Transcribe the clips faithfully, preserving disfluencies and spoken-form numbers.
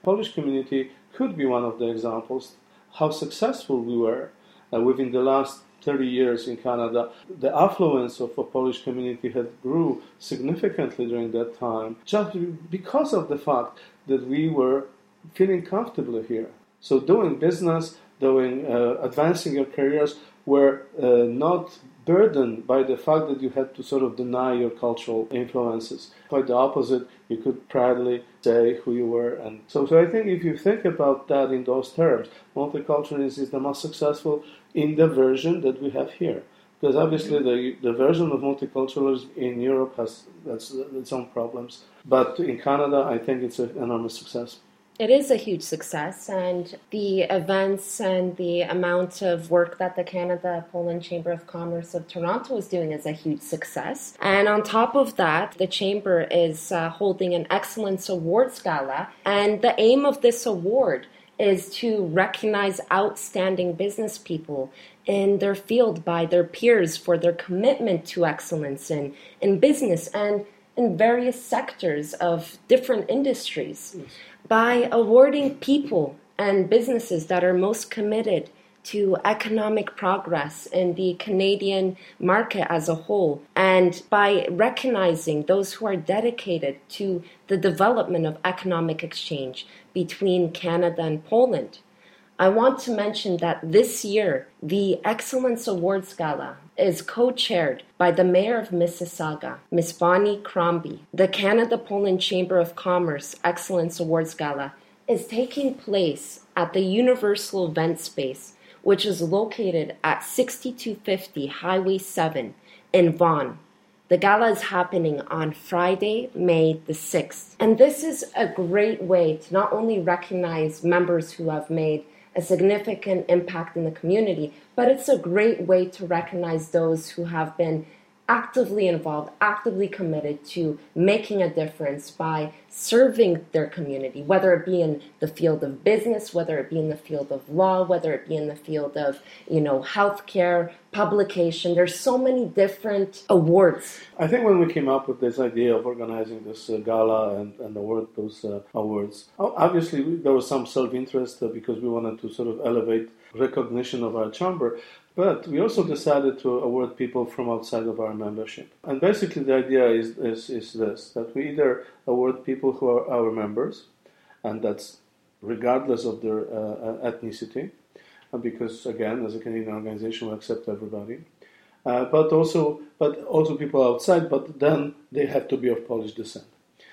Polish community could be one of the examples how successful we were uh, within the last thirty years in Canada. The affluence of a Polish community had grew significantly during that time just because of the fact that we were feeling comfortable here. So doing business, doing uh, advancing your careers were uh, not burdened by the fact that you had to sort of deny your cultural influences. Quite the opposite, you could proudly say who you were. And so, so I think if you think about that in those terms, multiculturalism is the most successful in the version that we have here. Because obviously the, the version of multiculturalism in Europe has that's, its own problems. But in Canada, I think it's an enormous success. It is a huge success, and the events and the amount of work that the Canada-Poland Chamber of Commerce of Toronto is doing is a huge success. And on top of that, the Chamber is uh, holding an Excellence Awards Gala, and the aim of this award is to recognize outstanding business people in their field by their peers for their commitment to excellence in, in business and in various sectors of different industries. Yes. By awarding people and businesses that are most committed to economic progress in the Canadian market as a whole, and by recognizing those who are dedicated to the development of economic exchange between Canada and Poland. I want to mention that this year, the Excellence Awards Gala is co-chaired by the Mayor of Mississauga, Miss Bonnie Crombie. The Canada-Poland Chamber of Commerce Excellence Awards Gala is taking place at the Universal Event Space, which is located at sixty-two fifty Highway seven in Vaughan. The gala is happening on Friday, May the sixth. And this is a great way to not only recognize members who have made a significant impact in the community, but it's a great way to recognize those who have been actively involved, actively committed to making a difference by serving their community, whether it be in the field of business, whether it be in the field of law, whether it be in the field of, you know, healthcare, publication. There's so many different awards. I think when we came up with this idea of organizing this uh, gala and, and award those uh, awards, obviously there was some self-interest uh, because we wanted to sort of elevate recognition of our chamber. But we also decided to award people from outside of our membership. And basically the idea is, is, is this, that we either award people who are our members, and that's regardless of their uh, ethnicity, because again, as a Canadian organization, we accept everybody. Uh, but also but also people outside, but then they have to be of Polish descent.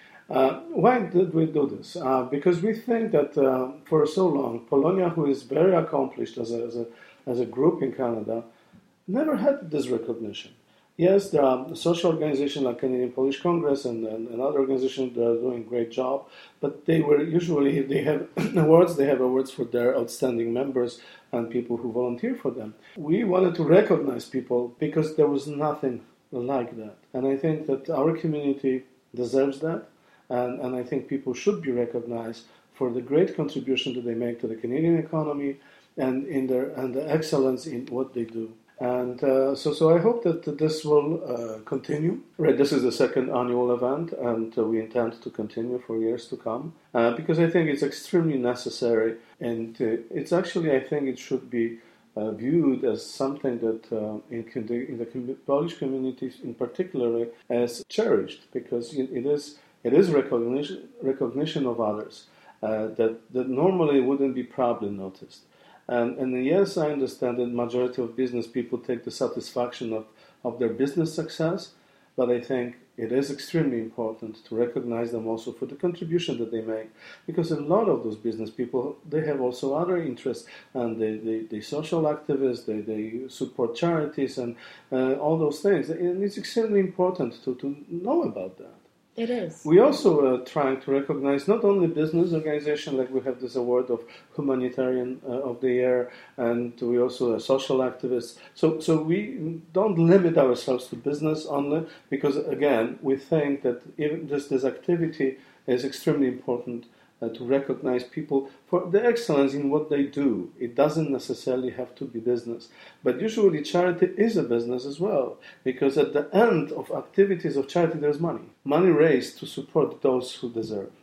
Uh, why did we do this? Uh, because we think that uh, for so long, Polonia, who is very accomplished as a, as a as a group in Canada, never had this recognition. Yes, there are social organizations like Canadian Polish Congress and, and, and other organizations that are doing a great job, but they were usually, if they have awards, they have awards for their outstanding members and people who volunteer for them. We wanted to recognize people because there was nothing like that. And I think that our community deserves that, and, and I think people should be recognized for the great contribution that they make to the Canadian economy, and in their and the excellence in what they do. And uh, so so I hope that this will uh, continue. Right, this is the second annual event, and uh, we intend to continue for years to come, uh, because I think it's extremely necessary, and uh, it's actually, I think it should be uh, viewed as something that uh, in, the, in the Polish communities in particular as cherished, because it, it is it is recognition recognition of others uh, that, that normally wouldn't be probably noticed. And, and yes, I understand that the majority of business people take the satisfaction of, of their business success, but I think it is extremely important to recognize them also for the contribution that they make, because a lot of those business people, they have also other interests, and they, they, they social activists, they, they support charities, and uh, all those things. And it's extremely important to, to know about that. It is. We also are trying to recognize not only business organizations, like we have this award of humanitarian uh, of the year, and we also are social activists. So, so we don't limit ourselves to business only, because again, we think that even this, this activity is extremely important uh, to recognize people for the excellence in what they do. It doesn't necessarily have to be business. But usually charity is a business as well, because at the end of activities of charity there's money. Money raised to support those who deserve.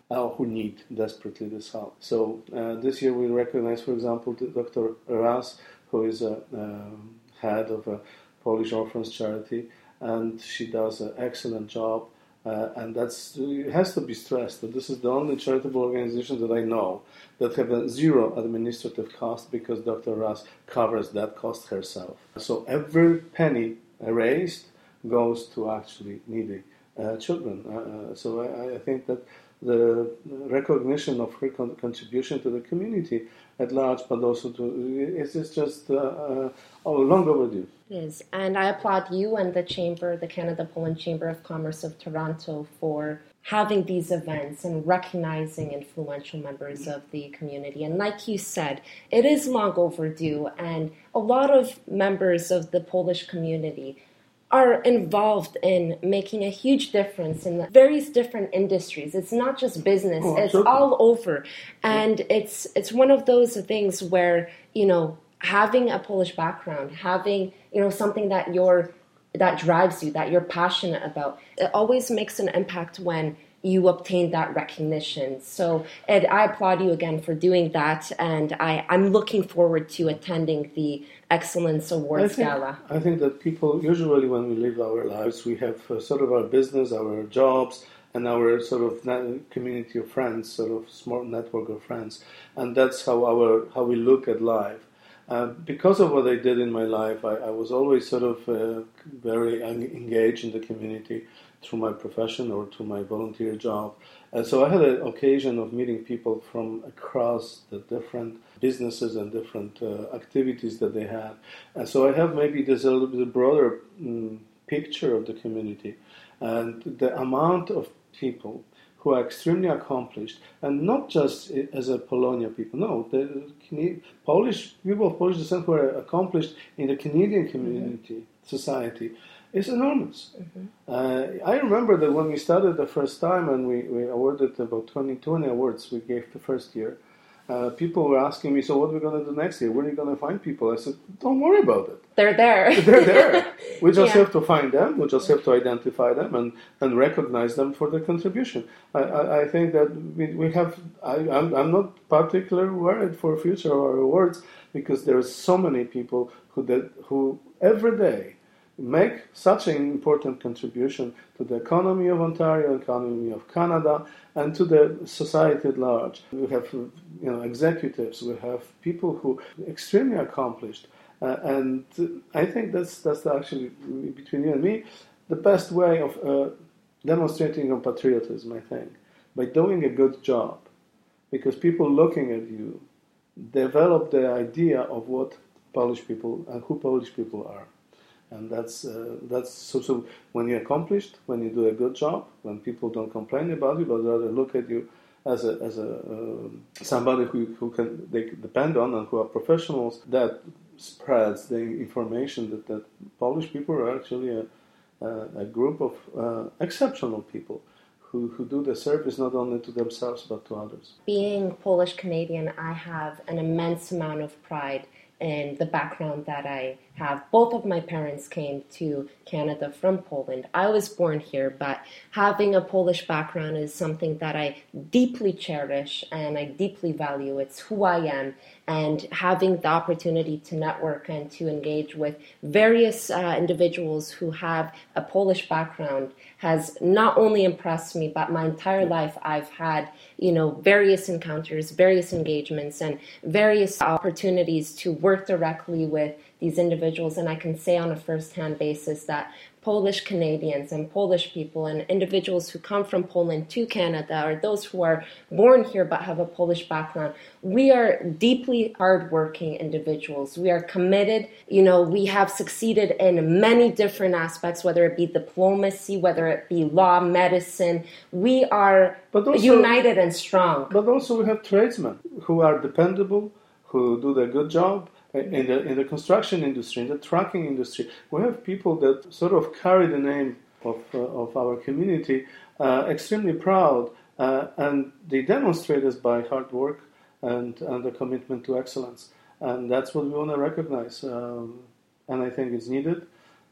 uh, who need desperately this help. So uh, this year we recognize, for example, Doctor Raz, who is a um, head of a Polish orphans charity, and she does an excellent job. Uh, and that's it has to be stressed that this is the only charitable organization that I know that have a zero administrative cost, because Doctor Raz covers that cost herself. So every penny raised goes to actually needy uh, children. Uh, so I, I think that the recognition of her con- contribution to the community at large, but also to it's just uh, uh, oh, long overdue. It is, and I applaud you and the Chamber, the Canada-Poland Chamber of Commerce of Toronto, for having these events and recognizing influential members of the community. And like you said, it is long overdue, and a lot of members of the Polish community are involved in making a huge difference in various different industries. It's not just business, oh, it's all over. And it's it's one of those things where, you know, having a Polish background, having, you know, something that you're that drives you, that you're passionate about, it always makes an impact when you obtain that recognition. So Ed, I applaud you again for doing that, and I, I'm looking forward to attending the Excellence Awards I think, Gala. I think that people, usually when we live our lives, we have uh, sort of our business, our jobs, and our sort of community of friends, sort of small network of friends. And that's how our how we look at life. Uh, because of what I did in my life, I, I was always sort of uh, very engaged in the community through my profession or through my volunteer job. And so I had an occasion of meeting people from across the different businesses and different uh, activities that they had. And so I have maybe this a little bit broader um, picture of the community. And the amount of people who are extremely accomplished, and not just as a Polonia people, no, the Polish people of Polish descent who are accomplished in the Canadian community, mm-hmm. society, is enormous. Mm-hmm. Uh, I remember that when we started the first time and we, we awarded about twenty, twenty awards we gave the first year, uh, people were asking me, so what are we going to do next year? Where are you going to find people? I said, don't worry about it. They're there. They're there. We just yeah. have to find them. We just have to identify them and, and recognize them for their contribution. I, I, I think that we, we have, I, I'm, I'm not particularly worried for future of our awards, because there are so many people who, that, who every day make such an important contribution to the economy of Ontario, economy of Canada, and to the society at large. We have, you know, executives. We have people who are extremely accomplished, uh, and I think that's that's actually, between you and me, the best way of uh, demonstrating your patriotism. I think by doing a good job, because people looking at you develop the idea of what Polish people and who Polish people are. And that's uh, that's so, so when you're accomplished, when you do a good job, when people don't complain about you, but rather look at you as a as a uh, somebody who who can they depend on and who are professionals, that spreads the information that, that Polish people are actually a a, a group of uh, exceptional people who who do the service not only to themselves but to others. Being Polish Canadian, I have an immense amount of pride in the background that I have. Both of my parents came to Canada from Poland. I was born here, but having a Polish background is something that I deeply cherish and I deeply value. It's who I am, and having the opportunity to network and to engage with various uh, individuals who have a Polish background has not only impressed me, but my entire life I've had, you know, various encounters, various engagements, and various opportunities to work directly with these individuals. And I can say on a first-hand basis that Polish Canadians and Polish people and individuals who come from Poland to Canada, or those who are born here but have a Polish background, we are deeply hardworking individuals. We are committed. You know, we have succeeded in many different aspects, whether it be diplomacy, whether it be law, medicine. We are also united and strong. But also we have tradesmen who are dependable, who do their good job. In the in the construction industry, in the trucking industry, we have people that sort of carry the name of uh, of our community, uh, extremely proud, uh, and they demonstrate this by hard work and and the commitment to excellence, and that's what we want to recognize. Um, and I think it's needed.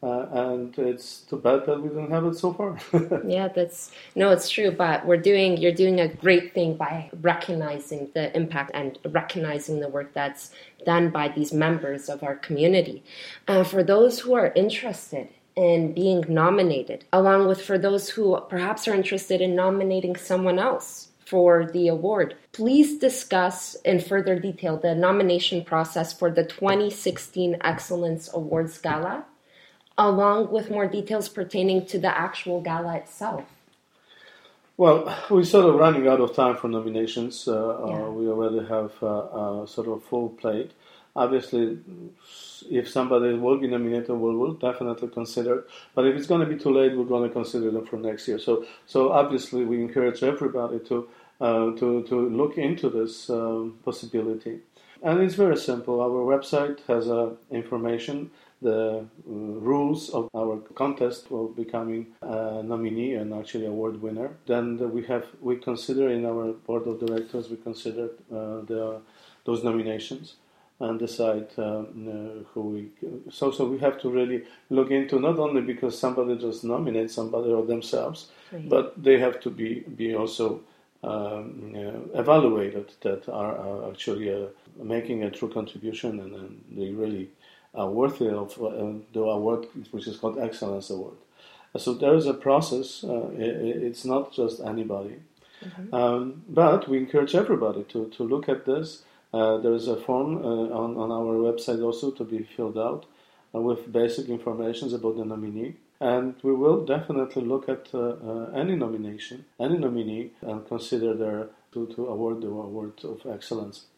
Uh, and it's too bad that we don't have it so far. Yeah, that's no, it's true. But we're doing you're doing a great thing by recognizing the impact and recognizing the work that's done by these members of our community. Uh, for those who are interested in being nominated, along with for those who perhaps are interested in nominating someone else for the award, please discuss in further detail the nomination process for the twenty sixteen Excellence Awards Gala, along with more details pertaining to the actual gala itself. Well, we're sort of running out of time for nominations. Uh, Yeah. uh, we already have uh, uh, sort of full plate. Obviously, if somebody will be nominated, we'll, we'll definitely consider it. But if it's going to be too late, we're going to consider them for next year. So, so obviously, we encourage everybody to uh, to to look into this um, possibility. And it's very simple. Our website has uh, information, the uh, rules of our contest for becoming a nominee and actually award winner. Then the, we have we consider in our board of directors we consider uh, the those nominations and decide um, uh, who we. So so we have to really look into, not only because somebody just nominates somebody or themselves, Right. but they have to be be also um, uh, evaluated that are, are actually uh, making a true contribution and, and they really are worthy of uh, the award, which is called Excellence Award. So there is a process. Uh, it, it's not just anybody. Mm-hmm. Um, but we encourage everybody to, to look at this. Uh, there is a form uh, on, on our website also to be filled out uh, with basic information about the nominee. And we will definitely look at uh, uh, any nomination, any nominee, and consider their to, to award the award of excellence.